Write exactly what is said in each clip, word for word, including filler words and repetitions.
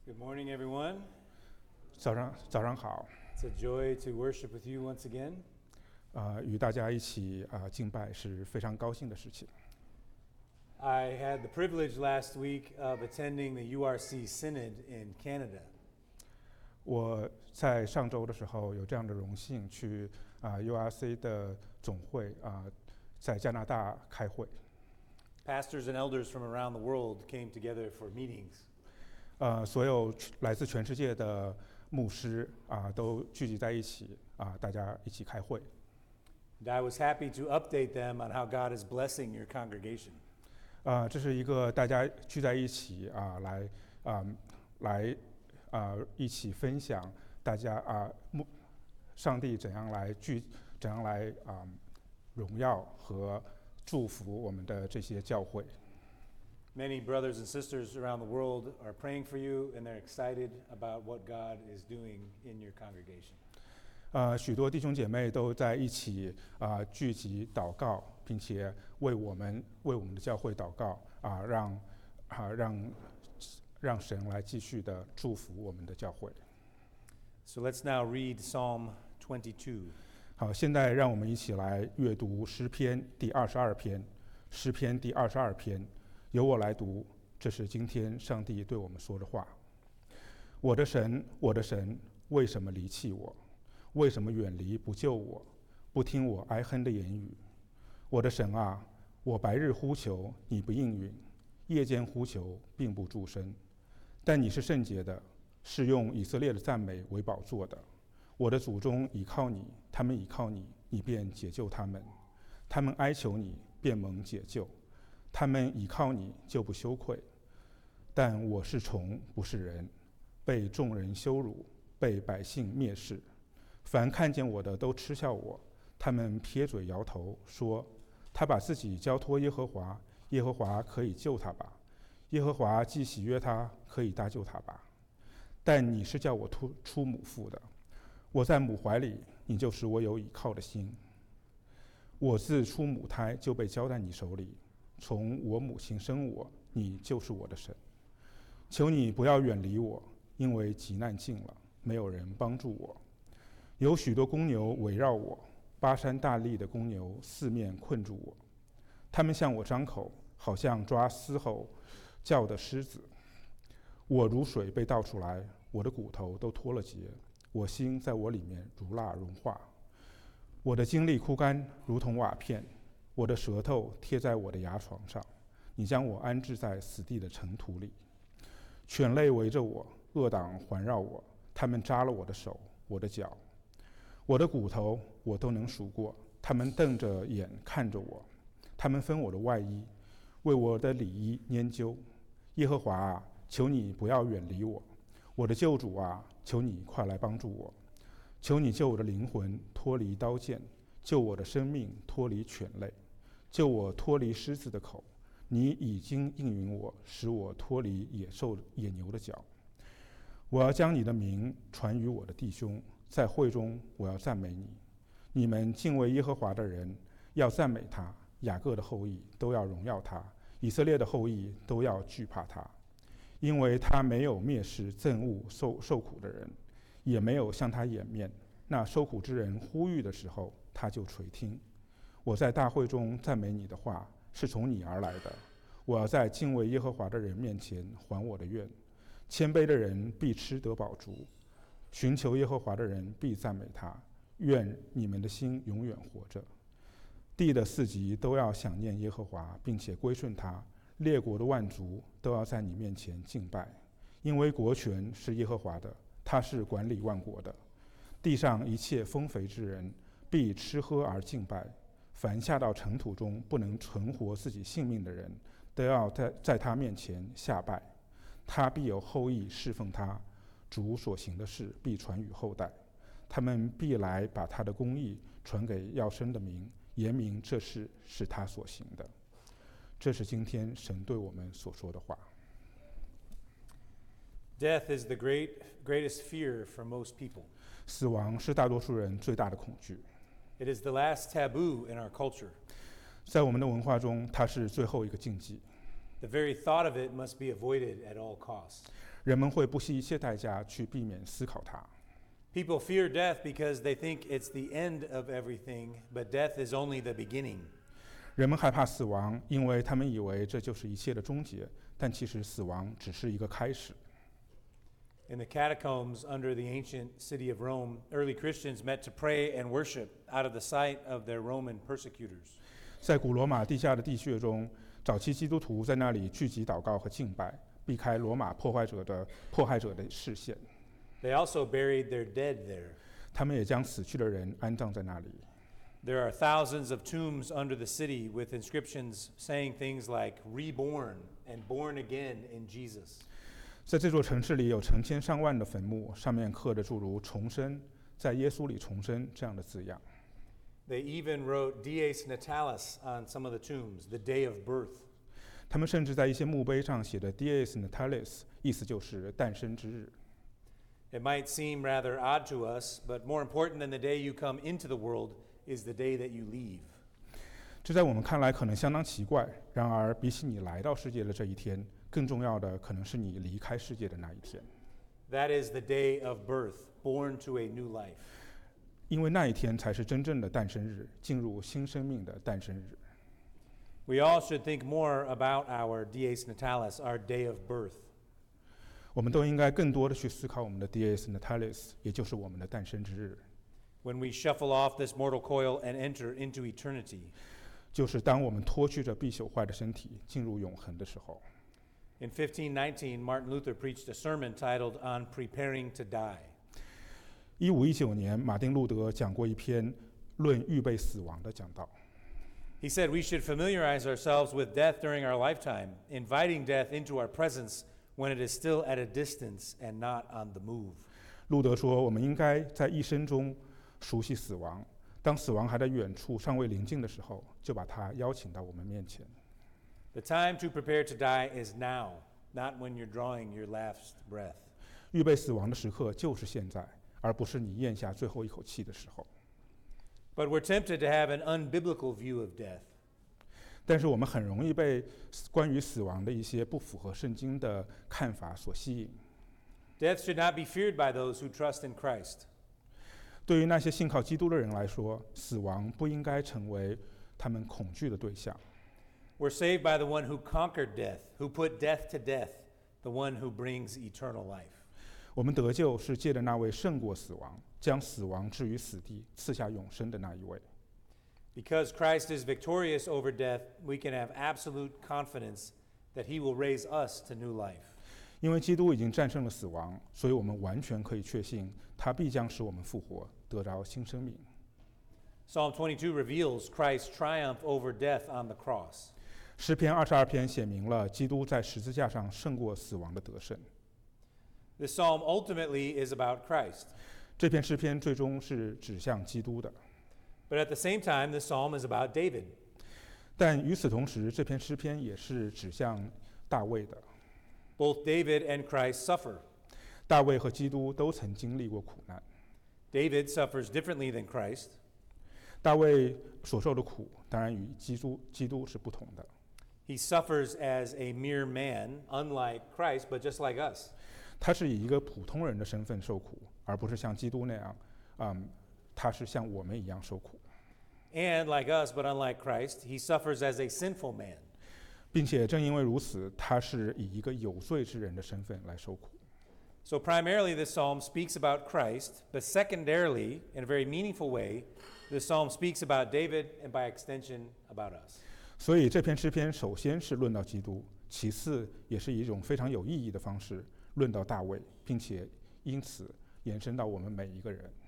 Good morning, everyone. 早上早上好， It's a joy to worship with you once again. 呃，与大家一起啊、呃、敬拜是非常高兴的事情。 I had the privilege last week of attending the U R C Synod in Canada. 我在上周的时候有这样的荣幸去啊、呃 U R C 的总会啊、呃在加拿大开会。 Pastors and elders from around the world came together for meetings. 呃，所有来自全世界的牧师啊、都聚集在一起啊、大家一起开会。 And I was happy to update them on how God is blessing your congregation. 啊、这是一个大家聚在一起啊、来啊、来啊、一起分享大家啊、牧上帝怎样来聚怎样来啊、荣耀和祝福我们的这些教会。 Many brothers and sisters around the world are praying for you, and they're excited about what God is doing in your congregation. 呃，许多弟兄姐妹都在一起啊、聚集祷告，并且为我们为我们的教会祷告啊、让啊、让让神来继续的祝福我们的教会。 So let's now read Psalm twenty-two. 好，现在让我们一起来阅读诗篇第二十二篇。诗篇第二十二篇，由我来读，这是今天上帝对我们说的话。我的神，我的神，为什么离弃我？为什么远离不救我？不听我哀哼的言语？我的神啊，我白日呼求，你不应允；夜间呼求，并不助声。但你是圣洁的，是用以色列的赞美为宝座的。我的祖宗倚靠你，他们倚靠你，你便解救他们；他们哀求你，便蒙解救；他们倚靠你，就不羞愧。但我是虫，不是人，被众人羞辱，被百姓蔑视。凡看见我的都嗤笑我，他们撇嘴摇头，说：他把自己交托耶和华，耶和华可以救他吧？耶和华既喜悦他，可以搭救他吧？但你是叫我出出母腹的，我在母怀里，你就使我有倚靠的心。我自出母胎就被交在你手里，从我母亲生我，你就是我的神。求你不要远离我，因为急难近了，没有人帮助我。有许多公牛围绕我，巴山大力的公牛四面困住我。他们向我张口，好像抓嘶吼叫的狮子。我如水被倒出来，我的骨头都脱了节，我心在我里面如蜡融化。我的精力枯干，如同瓦片，我的舌头贴在我的牙床上。你将我安置在死地的尘土里。犬类围着我，恶党环绕我，他们扎了我的手，我的脚。我的骨头我都能数过，他们瞪着眼看着我，他们分我的外衣，为我的里衣研究。耶和华啊，求你不要远离我，我的救主啊，求你快来帮助我。求你救我的灵魂脱离刀剑，救我的生命脱离犬类，救我脱离狮子的口。你已经应允我，使我脱离野兽野牛的脚。我要将你的名传于我的弟兄，在会中我要赞美你。你们敬畏耶和华的人要赞美他，雅各的后裔都要荣耀他，以色列的后裔都要惧怕他。因为他没有蔑视憎恶受受苦的人，也没有向他掩面。那受苦之人呼吁的时候，他就垂听。我在大会中赞美你的话是从你而来的。我要在敬畏耶和华的人面前还我的愿。谦卑的人必吃得饱足，寻求耶和华的人必赞美他。愿你们的心永远活着。地的四极都要想念耶和华，并且归顺他。列国的万族都要在你面前敬拜，因为国权是耶和华的，他是管理万国的。地上一切丰肥之人必吃喝而敬拜。凡下到尘土中不能存活自己性命的人，都要在在他面前下拜。他必有后裔侍奉他，主所行的事必传与后代。他们必来把他的公义传给要生的民，言明这事是他所行的。这是今天神对我们所说的话。 Death is the great, greatest fear for most people. 死亡是大多数人最大的恐惧。 It is the last taboo in our culture. 在我们的文化中，它是最后一个禁忌， The very thought of it must be avoided at all costs. 人们会不惜一切代价去避免思考它。 People fear death because they think it's the end of everything, but death is only the beginning. 人们害怕死亡，因为他们以为这就是一切的终结，但其实死亡只是一个开始。 In the catacombs under the ancient city of Rome, early Christians met to pray and worship out of the sight of their Roman persecutors. 在古罗马地下的地穴中，早期基督徒在那里聚集祷告和敬拜，避开罗马破坏者的迫害者的视线。 They also buried their dead there. 他们也将死去的人安葬在那里。 There are thousands of tombs under the city with inscriptions saying things like reborn and born again in Jesus. 在这座城市里有成千上万的坟墓，上面刻着诸如重生，在耶稣里重生这样的字样。 They even wrote Dies Natalis on some of the tombs, the day of birth. 他们甚至在一些墓碑上写的 Dies Natalis， 意思就是诞生之日。 It might seem rather odd to us, but more important than the day you come into the world is the day that you leave. 这在我们看来可能相当奇怪，然而比起你来到世界的这一天，更重要的可能是你离开世界的那一天。 That is the day of birth, born to a new life. 因为那一天才是真正的诞生日，进入新生命的诞生日。 We all should think more about our Dies Natalis, our day of birth. 我们都应该更多的去思考我们的 Dies Natalis， 也就是我们的诞生之日。 When we shuffle off this mortal coil and enter into eternity. 就是当我们脱去着必朽坏的身体，进入永恒的时候。 In fifteen nineteen, Martin Luther preached a sermon titled On Preparing to Die. 一五一九年，马丁路德讲过一篇论预备死亡的讲道。 He said we should familiarize ourselves with death during our lifetime, inviting death into our presence when it is still at a distance and not on the move. 路德说，我们应该在一生中熟悉死亡，当死亡还在远处、尚未临近的时候，就把它邀请到我们面前。 The time to prepare to die is now, not when you're drawing your last breath. 预备死亡的时刻就是现在，而不是你咽下最后一口气的时候。 But we're tempted to have an unbiblical view of death. 但是我们很容易被关于死亡的一些不符合圣经的看法所吸引。 Death should not be feared by those who trust in Christ. 对于那些信靠基督的人来说，死亡不应该成为他们恐惧的对象。 We're saved by the one who conquered death, who put death to death, the one who brings eternal life. 我们得救是借着那位胜过死亡，将死亡置于死地，赐下永生的那一位。 Because Christ is victorious over death, we can have absolute confidence that he will raise us to new life. 因为基督已经战胜了死亡，所以我们完全可以确信，他必将使我们复活，得着新生命。 Psalm twenty-two reveals Christ's triumph over death on the cross. 诗篇二十二篇写明了基督在十字架上胜过死亡的得胜。 This psalm ultimately is about Christ. 这篇诗篇最终是指向基督的。 But at the same time, this psalm is about David. 但与此同时，这篇诗篇也是指向大卫的。 Both David and Christ suffer. 大卫和基督都曾经历过苦难。 David suffers differently than Christ. 大卫所受的苦，当然与基督基督是不同的。 He suffers as a mere man, unlike Christ, but just like us. 他是以一个普通人的身份受苦，而不是像基督那样，嗯，他是像我们一样受苦。 And like us, but unlike Christ, he suffers as a sinful man. 并且正因为如此，他是以一个有罪之人的身份来受苦。 So primarily this psalm speaks about Christ, but secondarily, in a very meaningful way, this psalm speaks about David and by extension about us. 所以这篇诗篇首先是论到基督，其次也是以一种非常有意义的方式论到大卫，并且因此延伸到我们每一个人。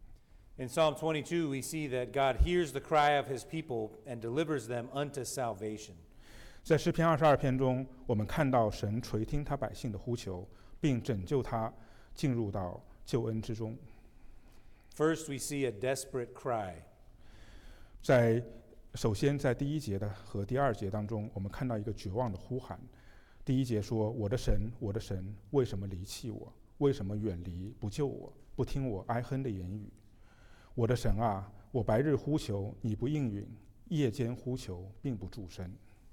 In Psalm twenty-two, we see that God hears the cry of his people and delivers them unto salvation. 在诗篇二十二篇中，我们看到神垂听他百姓的呼求，并拯救他进入到救恩之中。 First, we see a desperate cry. 在首先在第一节的和第二节当中，我们看到一个绝望的呼喊。第一节说：“我的神，我的神，为什么离弃我？为什么远离不救我？不听我哀哼的言语？我的神啊，我白日呼求，你不应允；夜间呼求，并不助声。”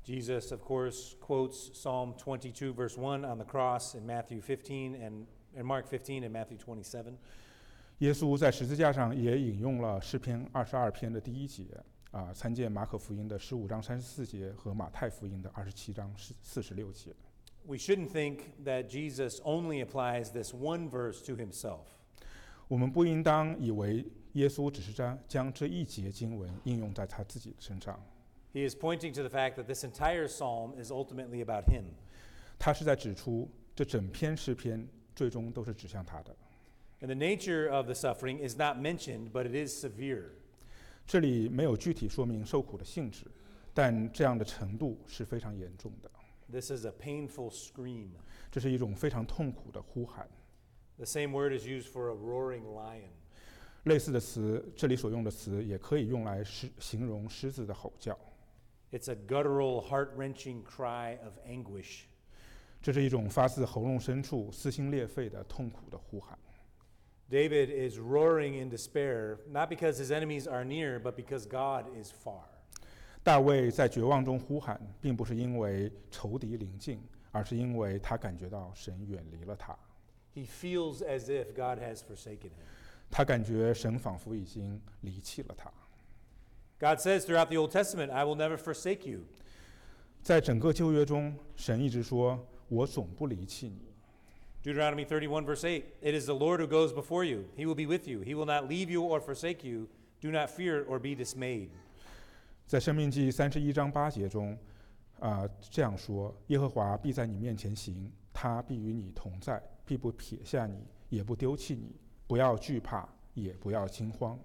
Jesus, of course, quotes Psalm twenty-two, verse one on the cross in Matthew fifteen and in Mark fifteen and Matthew twenty-seven. 耶稣在十字架上也引用了诗篇二十二篇的第一节，啊，参见马可福音的十五章三十四节和马太福音的二十七章四十六节。 We shouldn't think that Jesus only applies this one verse to himself. 我们不应当以为耶稣只是将将这一节经文应用在他自己的身上。 He is pointing to the fact that this entire psalm is ultimately about him. 他是在指出这整篇诗篇最终都是指向他的。 And the nature of the suffering is not mentioned, but it is severe. 这里没有具体说明受苦的性质，但这样的程度是非常严重的。 This is a painful scream. 这是一种非常痛苦的呼喊。 The same word is used for a roaring lion. 类似的词，这里所用的词也可以用来是形容狮子的吼叫。 It's a guttural, heart-wrenching cry of anguish. 这是一种发自喉咙深处、撕心裂肺的痛苦的呼喊。 David is roaring in despair, not because his enemies are near, but because God is far. 大卫在绝望中呼喊，并不是因为仇敌临近，而是因为他感觉到神远离了他。 He feels as if God has forsaken him. 他感觉神仿佛已经离弃了他。 God says throughout the Old Testament, I will never forsake you. 在整个旧约中，神一直说：“我总不离弃你。” Deuteronomy thirty-one, verse eight, It is the Lord who goes before you. He will be with you. He will not leave you or forsake you. Do not fear or be dismayed. 在申命记三十一章八节中，啊、呃，这样说：耶和华必在你面前行，他必与你同在，必不撇下你，也不丢弃你。不要惧怕，也不要惊慌。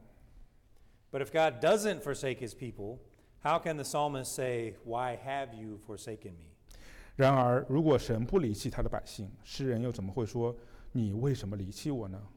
But if God doesn't forsake his people, how can the psalmist say, Why have you forsaken me? 然而，如果神不离弃他的百姓，诗人又怎么会说：“你为什么离弃我呢？”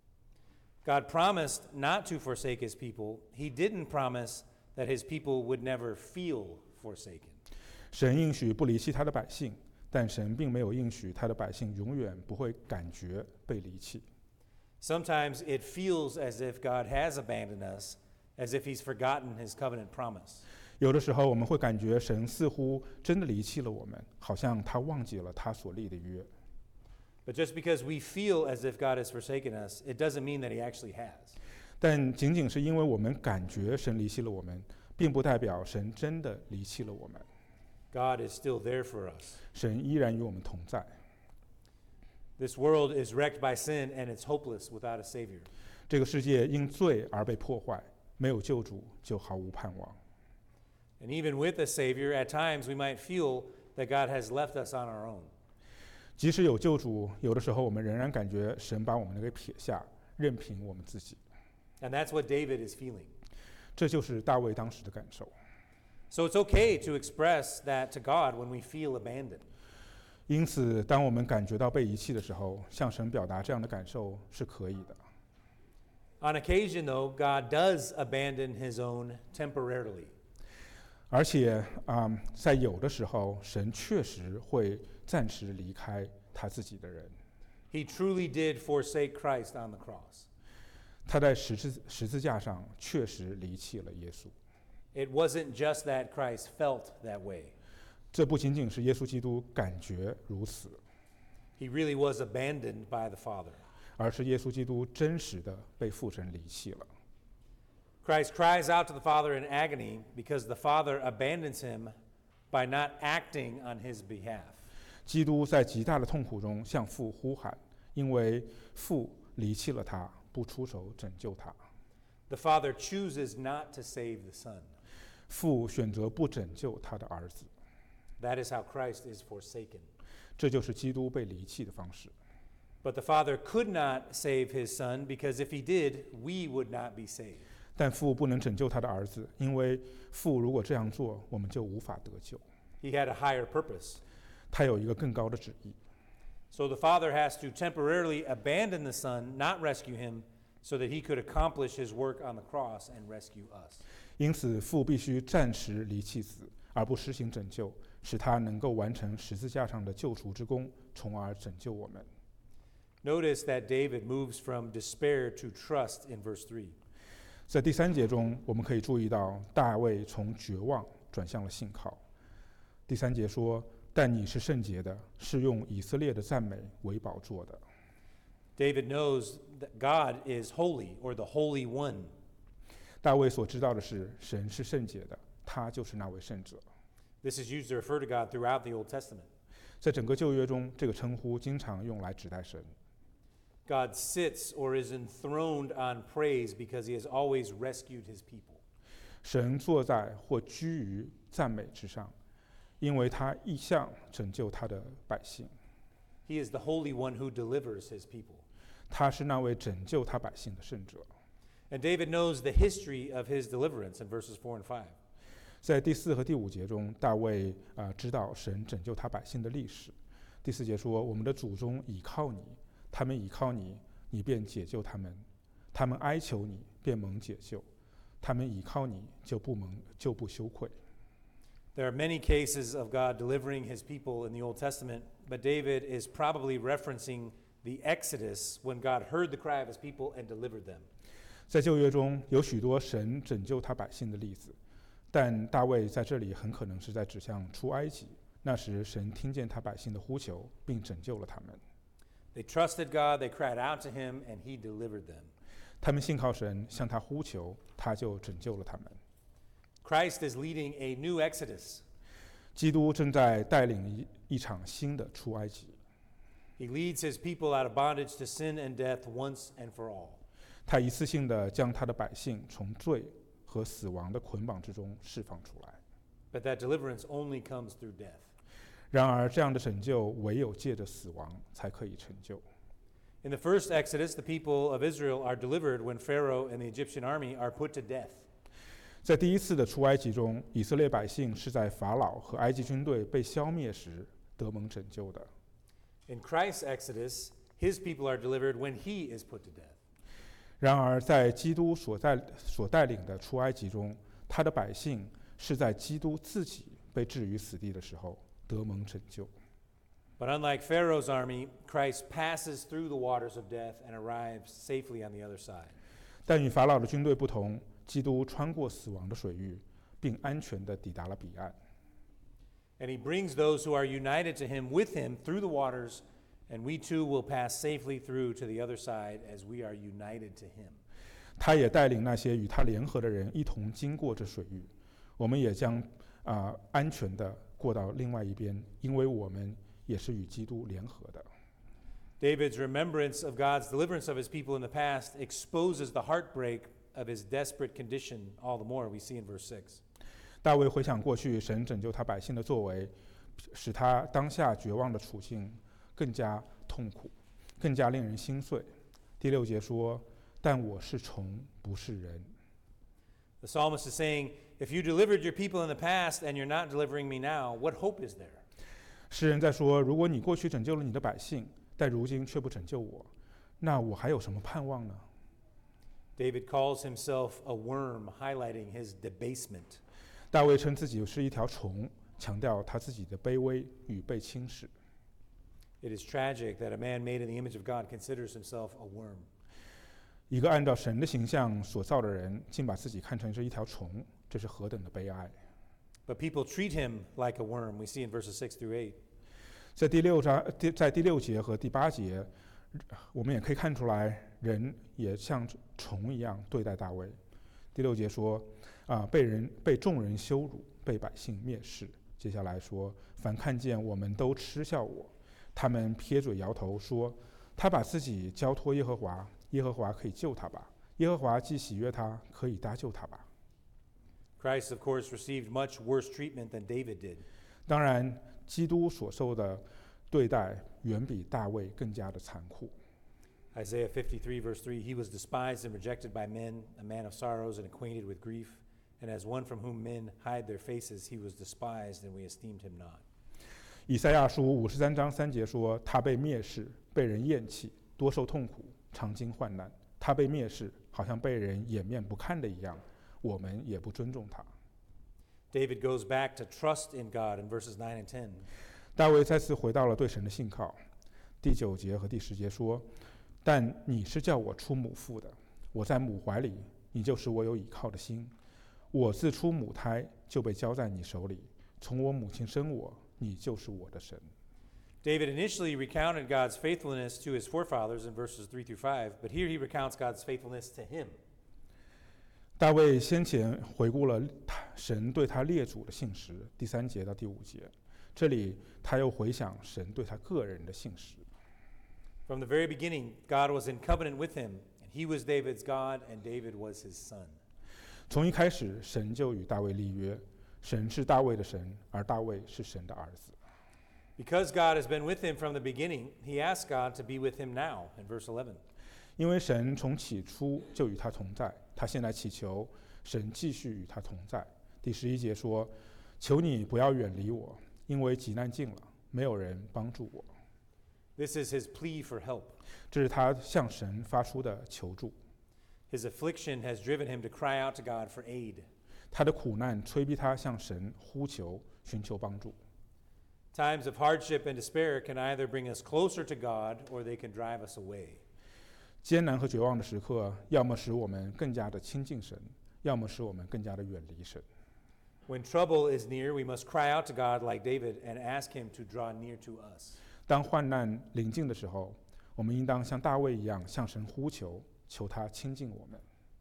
God promised not to forsake his people. He didn't promise that his people would never feel forsaken. 神应许不离弃他的百姓，但神并没有应许他的百姓永远不会感觉被离弃。 Sometimes it feels as if God has abandoned us, as if he's forgotten his covenant promise. 有的时候我们会感觉神似乎真的离弃了我们，好像他忘记了他所立的约。 But just because we feel as if God has forsaken us, it doesn't mean that he actually has. 但仅仅是因为我们感觉神离弃了我们，并不代表神真的离弃了我们。 God is still there for us. 神依然与我们同在。 This world is wrecked by sin and it's hopeless without a savior. 这个世界因罪而被破坏，没有救主就毫无盼望。 And even with a savior, at times we might feel that God has left us on our own. 即使有救主，有的时候我们仍然感觉神把我们给撇下，任凭我们自己。 And that's what David is feeling. 这就是大卫当时的感受。 So it's okay to express that to God when we feel abandoned. 因此，当我们感觉到被遗弃的时候，向神表达这样的感受是可以的。 On occasion, though, God does abandon his own temporarily. 而且，嗯，在有的时候，神确实会暂时离开他自己的人。 He truly did forsake Christ on the cross. 他在十字十字架上确实离弃了耶稣。 It wasn't just that Christ felt that way. 这不仅仅是耶稣基督感觉如此， He really was abandoned by the Father. 而是耶稣基督真实的被父神离弃了。 Christ cries out to the Father in agony because the Father abandons him by not acting on his behalf. 基督在极大的痛苦中向父呼喊，因为父离弃了他，不出手拯救他。 The Father chooses not to save the Son. 父选择不拯救他的儿子， That is how Christ is forsaken. 这就是基督被离弃的方式。 But the Father could not save his Son because if he did, we would not be saved. 但父不能拯救他的儿子，因为父如果这样做，我们就无法得救。 He had a higher purpose. 他有一个更高的旨意， So the Father has to temporarily abandon the Son, not rescue him, so that he could accomplish his work on the cross and rescue us. 因此父必须暂时离弃子，而不施行拯救，使他能够完成十字架上的救赎之功，从而拯救我们。 Notice that David moves from despair to trust in verse three. 在第三节中，我们可以注意到大卫从绝望转向了信靠。 第三节说，但你是圣洁的，是用以色列的赞美为宝座的。 David knows that God is holy, or the Holy One. 大卫所知道的是，神是圣洁的，他就是那位圣者。 This is used to refer to God throughout the Old Testament. 在整个旧约中，这个称呼经常用来指代神。 God sits or is enthroned on praise because he has always rescued his people. 神坐在或居于赞美之上，因为他一向拯救他的百姓。 He is the Holy One who delivers his people. 他是那位拯救他百姓的圣者。 And David knows the history of his deliverance in verses four and five. 在第四和第五节中，大卫啊、呃、知道神拯救他百姓的历史。第四节说：“我们的祖宗倚靠你，他们倚靠你，你便解救他们；他们哀求你，便蒙解救；他们倚靠你，就不蒙就不羞愧。” There are many cases of God delivering his people in the Old Testament, but David is probably referencing the Exodus when God heard the cry of his people and delivered them. 在旧约中有许多神拯救他百姓的例子，但大卫在这里很可能是在指向出埃及。那时神听见他百姓的呼求，并拯救了他们。 They trusted God, they cried out to him, and he delivered them. 他们信靠神，向他呼求，他就拯救了他们。 Christ is leading a new Exodus. 基督正在带领一一场新的出埃及。 He leads his people out of bondage to sin and death once and for all. 他一次性地将他的百姓从罪和死亡的捆绑之中释放出来。 But that deliverance only comes through death. 然而，这样的拯救唯有借着死亡才可以成就。 In the first Exodus, the people of Israel are delivered when Pharaoh and the Egyptian army are put to death. 在第一次的出埃及中，以色列百姓是在法老和埃及军队被消灭时得蒙拯救的。 In Christ's Exodus, his people are delivered when he is put to death. 然而，在基督所带所带领的出埃及中，他的百姓是在基督自己被置于死地的时候得蒙拯救。 But unlike Pharaoh's army, Christ passes through the waters of death and arrives safely on the other side. 但与法老的军队不同，基督穿过死亡的水域，并安全地抵达了彼岸。 And he brings those who are united to him with him through the waters, and we too will pass safely through to the other side as we are united to him. 他也带领那些与他联合的人一同经过这水域，我们也将啊、呃、安全地过到另外一边，因为我们也是与基督联合的。 David's remembrance of God's deliverance of his people in the past exposes the heartbreak of his desperate condition all the more, we see in verse six. 大卫回想过去神拯救他百姓的作为，使他当下绝望的处境更加痛苦，更加令人心碎。第六节说：“但我是虫，不是人。” The psalmist is saying, if you delivered your people in the past and you're not delivering me now, what hope is there? 诗人在说：“如果你过去拯救了你的百姓，但如今却不拯救我，那我还有什么盼望呢？” David calls himself a worm, highlighting his debasement. 大卫称自己是一条虫，强调他自己的卑微与被轻视。 It is tragic that a man made in the image of God considers himself a worm. 一个按照神的形象所造的人，竟把自己看成是一条虫，这是何等的悲哀！ But people treat him like a worm, we see in verses six through eight. 在第六章，在第六节和第八节，我们也可以看出来，人也像虫一样对待大卫。第六节说：“啊，被人被众人羞辱，被百姓蔑视。”接下来说：“凡看见我们都嗤笑我，他们撇嘴摇头说：他把自己交托耶和华，耶和华可以救他吧？耶和华既喜悦他，可以搭救他吧？” Christ, of course, received much worse treatment than David did. 当然，基督所受的对待远比大卫更加的残酷。 Isaiah fifty-three, verse three, he was despised and rejected by men, a man of sorrows and acquainted with grief. And as one from whom men hide their faces, he was despised, and we esteemed him not. 以赛亚书五十三章三节说：“他被蔑视，被人厌弃，多受痛苦，常经患难。他被蔑视，好像被人掩面不看的一样，我们也不尊重他。” David goes back to trust in God in verses nine and ten. 大卫再次回到了对神的信靠。第九节和第十节说：“但你是叫我出母腹的，我在母怀里，你就使我有倚靠的心。我自出母胎就被交在你手里， 从我母亲生我，你就是我的神。 David initially recounted God's faithfulness to his forefathers in verses three through five, but here he recounts God's faithfulness to him. 大卫先前回顾了神对他列祖的信实，第三节到第五节，这里他又回想神对他个人的信实。 From the very beginning, God was in covenant with him, and he was David's God, and David was his son. 从一开始，神就与大卫立约，神是大卫的神，而大卫是神的儿子。 Because God has been with him from the beginning, he asked God to be with him now, in verse eleven. 因为神从起初就与他同在，他现在祈求神继续与他同在。第十一节说：“求你不要远离我，因为急难近了，没有人帮助我。” This is his plea for help. 这是他向神发出的求助。 His affliction has driven him to cry out to God for aid. 他的苦难催逼他向神呼求，寻求帮助。 Times of hardship and despair can either bring us closer to God or they can drive us away. 艰难和绝望的时刻，要么使我们更加的亲近神，要么使我们更加的远离神。 When trouble is near, we must cry out to God like David and ask him to draw near to us. 当患难临近的时候，我们应当像大卫一样向神呼求，求他亲近我们。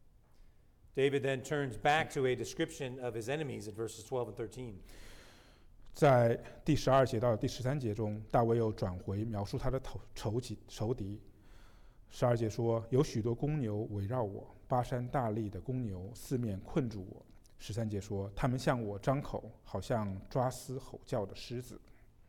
David then turns back to a description of his enemies in verses twelve and thirteen. 在第十二节到第十三节中，大卫又转回描述他的仇仇敌仇敌。十二节说：“有许多公牛围绕我，巴山大力的公牛四面困住我。”十三节说：“他们向我张口，好像抓撕吼叫的狮子。”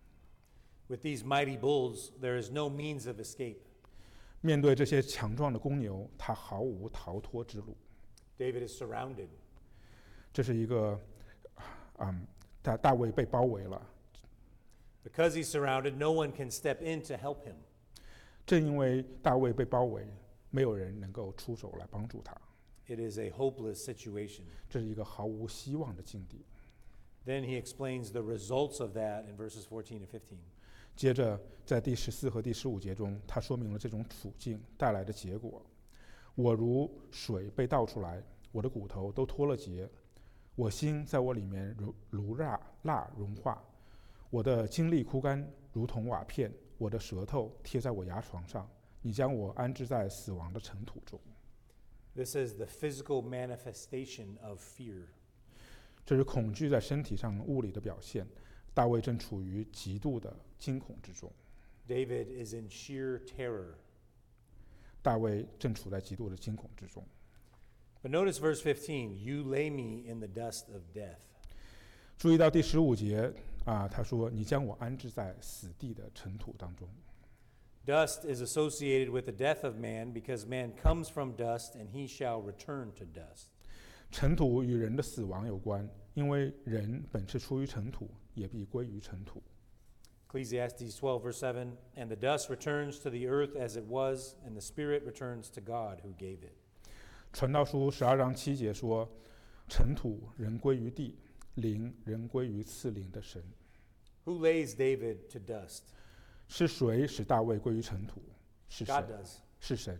With these mighty bulls, there is no means of escape. 面对这些强壮的公牛，他毫无逃脱之路。 David is surrounded. 这是一个，嗯，大大卫被包围了。 Because he's surrounded, no one can step in to help him. 正因为大卫被包围，没有人能够出手来帮助他。 It is a hopeless situation. 这是一个毫无希望的境地。 Then he explains the results of that in verses fourteen and fifteen. 接着，在第十四和第十五节中，他说明了这种处境带来的结果。我如水被倒出来，我的骨头都脱了节，我心在我里面如如蜡蜡融化，我的精力枯干，如同瓦片，我的舌头贴在我牙床上，你将我安置在死亡的尘土中。 This is the physical manifestation of fear. 这是恐惧在身体上物理的表现。大卫正处于极度的惊恐之中。 David is in sheer terror. 大卫正处在极度的惊恐之中。 But notice verse fifteen, you lay me in the dust of death. 注意到第十五节啊，他说：“你将我安置在死地的尘土当中。” Dust is associated with the death of man because man comes from dust and he shall return to dust. 尘土与人的死亡有关，因为人本是出于尘土，也必归于尘土。 Ecclesiastes twelve verse seven, and the dust returns to the earth as it was, and the spirit returns to God who gave it. 传道书十二章七节说：“尘土人归于地，灵人归于赐灵的神。” Who lays David to dust? 是谁使大卫归于尘土？是 God 神， does. 是神。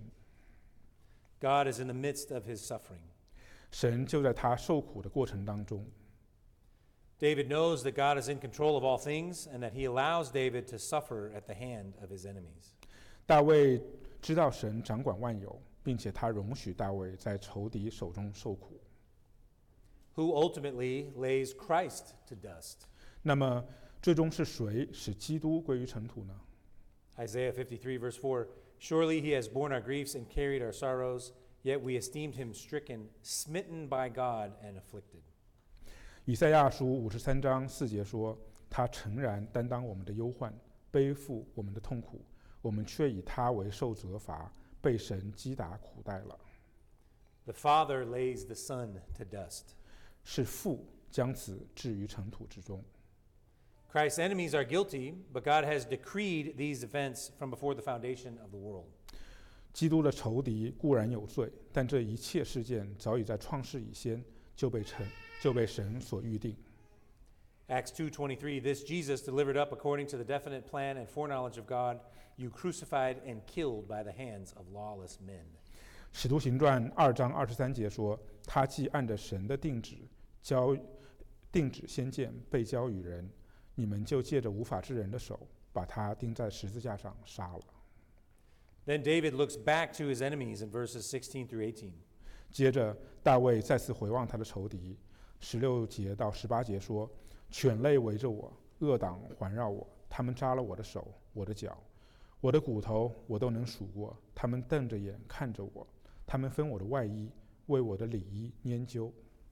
God is in the midst of his suffering. 神就在他受苦的过程当中。 David knows that God is in control of all things and that he allows David to suffer at the hand of his enemies. 大卫知道神掌管万有，并且他容许大卫在仇敌手中受苦。 Who ultimately lays Christ to dust? 那么，最终是谁使基督归于尘土呢？ Isaiah fifty-three verse four, surely he has borne our griefs and carried our sorrows, yet we esteemed him stricken, smitten by God and afflicted. 以赛亚书五十三章四节说：“他诚然担当我们的忧患，背负我们的痛苦，我们却以他为受责罚，被神击打苦待了。” The Father lays the Son to dust. 是父将子置于尘土之中。 Christ's enemies are guilty, but God has decreed these events from before the foundation of the world. 基督的仇敌固然有罪，但这一切事件早已在创世以先就被成就被神所预定。 Acts two twenty-three, this Jesus delivered up according to the definite plan and foreknowledge of God, you crucified and killed by the hands of lawless men. 使徒行传二章二十三节说：“他既按着神的定旨交定旨先见，被交与人，你们就借着无法之人的手，把他钉在十字架上杀了。” Then David looks back to his enemies in verses sixteen through eighteen. 接着大卫再次回望他的仇敌，十六节到十八节说：“犬类围着我，恶党环绕我，他们扎了我的手，我的脚，我的骨头我都能数过。他们瞪着眼看着我，他们分我的外衣，为我的里衣拈阄。”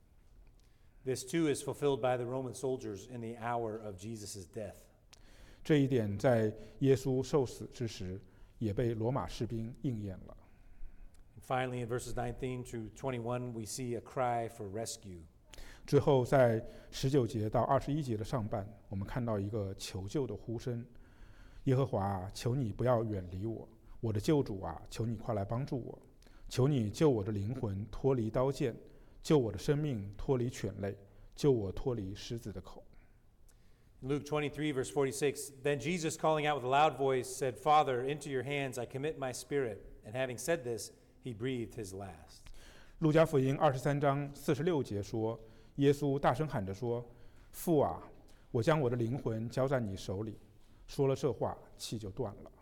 This too is fulfilled by the Roman soldiers in the hour of Jesus' death. 这一点在耶稣受死之时，也被罗马士兵应验了。 And finally, in verses nineteen through twenty-one, we see a cry for rescue. 之后，在十九节到二十一节的上半，我们看到一个求救的呼声：“耶和华啊，求你不要远离我，我的救主啊，求你快来帮助我，求你救我的灵魂脱离刀剑，救我的生命脱离犬类，救我脱离狮子的口。” Luke twenty-three, verse forty-six, Then Jesus, calling out with a loud voice, said, Father, into your hands I commit my spirit. And having said this, he breathed his last. 路加福音二十三章四十六节说，耶稣大声喊着说：“父啊，我将我的灵魂交在你手里。”说了这话，气就断了。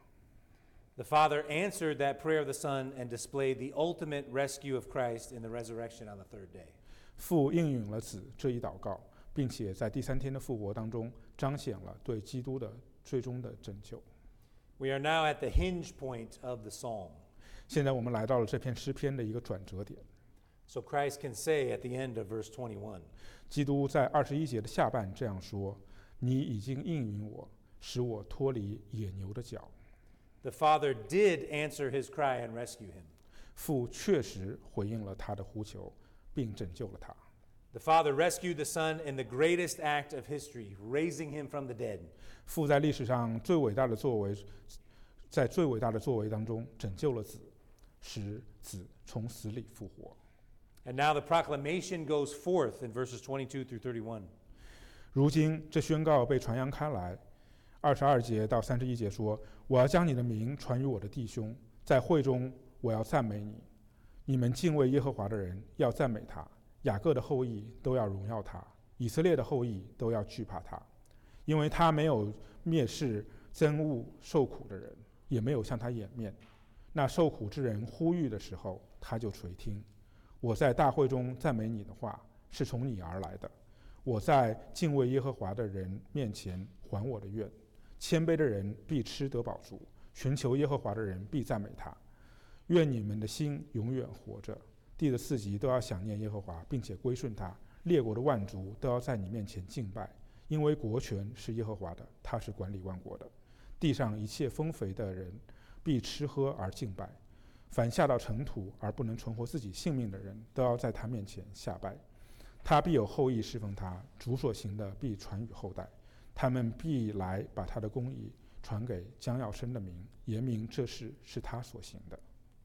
The Father answered that prayer of the Son and displayed the ultimate rescue of Christ in the resurrection on the third day. 父应允了子这一祷告，并且在第三天的复活当中彰显了对基督的最终的拯救。 We are now at the hinge point of the psalm. 现在我们来到了这篇诗篇的一个转折点。 So Christ can say at the end of verse twenty-one, 基督在二十一节的下半这样说：“你已经应允我，使我脱离野牛的脚。” The Father did answer his cry and rescue him. 父确实回应了他的呼求，并拯救了他。 The Father rescued the Son in the greatest act of history, raising him from the dead. 父在历史上最伟大的作为，在最伟大的作为当中拯救了子，使子从死里复活。 And now the proclamation goes forth in verses twenty-two through thirty-one. 如今这宣告被传扬开来，二十二节到三十一节说：“我要将你的名传于我的弟兄，在会中我要赞美你。你们敬畏耶和华的人要赞美他，雅各的后裔都要荣耀他，以色列的后裔都要惧怕他，因为他没有蔑视憎恶受苦的人，也没有向他掩面。那受苦之人呼吁的时候，他就垂听。我在大会中赞美你的话，是从你而来的。我在敬畏耶和华的人面前还我的愿。谦卑的人必吃得饱足，寻求耶和华的人必赞美他。愿你们的心永远活着，地的四极都要想念耶和华，并且归顺他。列国的万族都要在你面前敬拜，因为国权是耶和华的，他是管理万国的。地上一切丰肥的人必吃喝而敬拜。凡下到尘土而不能存活自己性命的人，都要在他面前下拜。他必有后裔侍奉他，主所行的必传与后代。他们必来把他的公义传给将要生的民，言明这事是他所行的。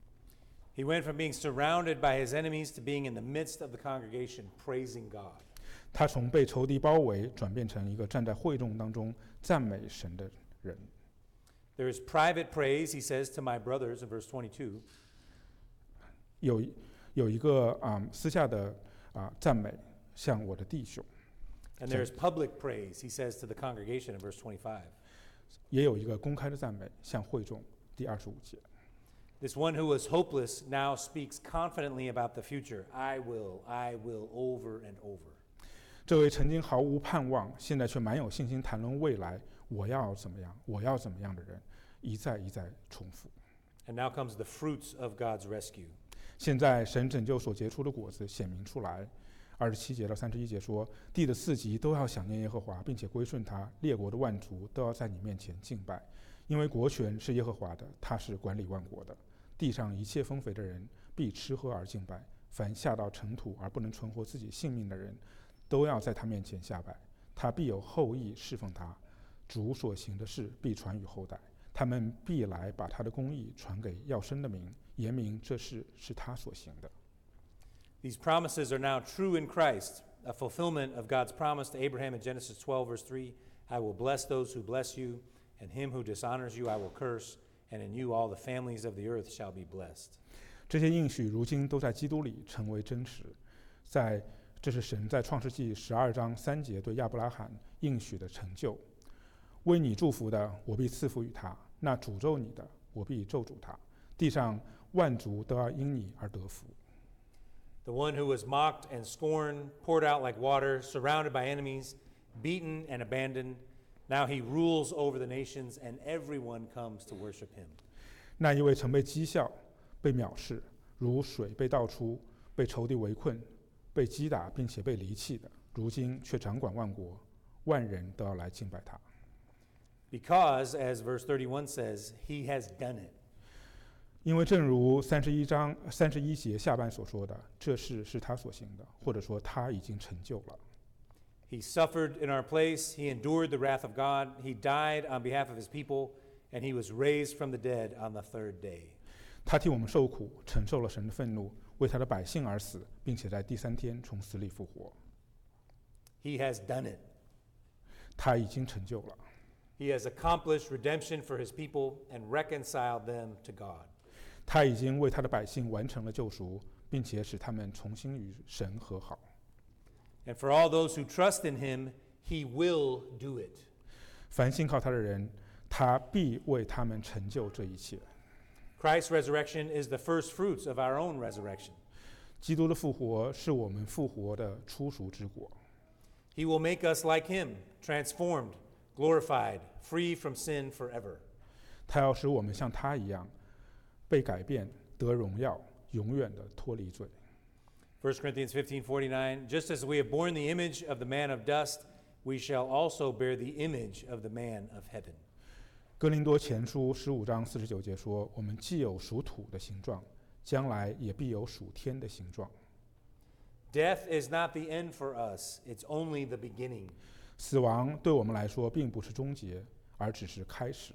He went from being surrounded by his enemies to being in the midst of the congregation, praising God. 他从被仇敌包围，转变成一个站在会众当中赞美神的人。 There is private praise, he says, to my brothers in verse twenty-two. 有有一个啊、嗯、私下的啊、呃、赞美，向我的弟兄。 And there is public praise, he says to the congregation in verse twenty-five. 也有一个公开的赞美，向会众。第二十五节。 This one who was hopeless now speaks confidently about the future. I will, I will, over and over. 这位曾经毫无盼望，现在却蛮有信心谈论未来，我要怎么样，我要怎么样的人，一再一再重复。 And now comes the fruits of God's rescue. 现在神拯救所结出的果子显明出来。二十七节到三十一节说，地的四极都要想念耶和华，并且归顺他，列国的万族都要在你面前敬拜，因为国权是耶和华的，他是管理万国的。地上一切丰肥的人必吃喝而敬拜，凡下到尘土而不能存活自己性命的人，都要在他面前下拜。他必有后裔侍奉他，主所行的事必传与后代。他们必来把他的公义传给要生的民，言明这事是他所行的。 These promises are now true in Christ, a fulfillment of God's promise to Abraham in Genesis twelve, verse three. I will bless those who bless you, and him who dishonors you I will curse, and in you all the families of the earth shall be blessed. 这些应许如今都在基督里成为真实。在这是神在创世纪十二章三节对亚伯拉罕应许的成就。为你祝福的，我必赐福于他；那诅咒你的，我必咒诅他。地上万族都要因你而得福。 The one who was mocked and scorned, poured out like water, surrounded by enemies, beaten and abandoned. Now he rules over the nations, and everyone comes to worship him. 那一位曾被讥笑、被藐视，如水被倒出，被仇敌围困，被击打并且被离弃的，如今却掌管万国，万人都要来敬拜他。 Because, as verse thirty-one says, he has done it. 因为正如三十一章三十一节下半所说的，这事是他所行的，或者说他已经成就了。 He suffered in our place. He endured the wrath of God. He died on behalf of his people, and he was raised from the dead on the third day. 他替我们受苦，承受了神的愤怒，为他的百姓而死，并且在第三天从死里复活。 He has done it. 他已经成就了。 He has accomplished redemption for his people and reconciled them to God. 他已经为他的百姓完成了救赎，并且使他们重新与神和好。 And for all those who trust in him, he will do it. 凡信靠他的人，他必为他们成就这一切。 Christ's resurrection is the first fruits of our own resurrection. 基督的复活是我们复活的初熟之果。 He will make us like him, transformed, glorified, free from sin forever. 他要使我们像他一样，被改变，得荣耀，永远的脱离罪。 First Corinthians fifteen forty-nine, just as we have borne the image of the man of dust, we shall also bear the image of the man of heaven. 哥林多前书十五章四十九节说：“我们既有属土的形状，将来也必有属天的形状。” Death is not the end for us, it's only the beginning. 死亡对我们来说并不是终结，而只是开始。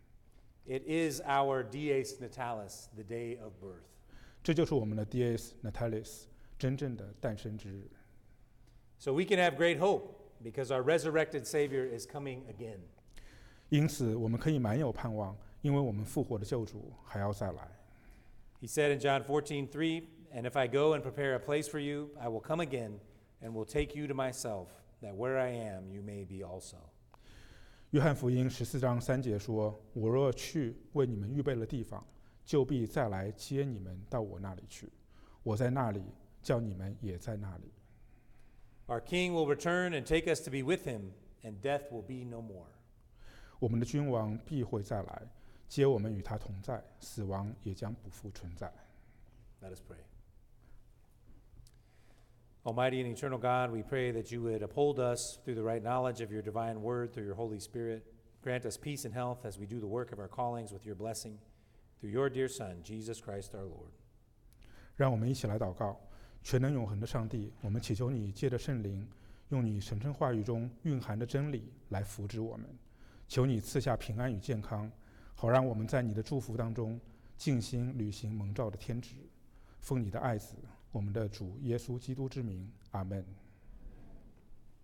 It is our dies natalis, the day of birth. 这就是我们的 dies natalis， 真正的诞生之日。 So we can have great hope because our resurrected Savior is coming again. 因此，我们可以满有盼望，因为我们复活的救主还要再来。 He said in John fourteen three, "And if I go and prepare a place for you, I will come again and will take you to myself, that where I am, you may be also." 约翰福音十四章三节说：“我若去为你们预备了地方，就必再来接你们到我那里去。我在那里，叫你们也在那里。” Our King will return and take us to be with him, and death will be no more. 我们的君王必会再来，接我们与他同在，死亡也将不复存在。 Let us pray. Almighty and eternal God, we pray that you would uphold us through the right knowledge of your divine word, through your Holy Spirit. Grant us peace and health as we do the work of our callings with your blessing. Through your dear Son, Jesus Christ our Lord. 让我们一起来祷告。全能永恒的上帝，我们祈求你借着圣灵，用你神圣话语中蕴含的真理来扶植我们。求你赐下平安与健康，好让我们在你的祝福当中尽心履行蒙召的天职。奉你的爱子，我们的主耶稣基督之名，阿们。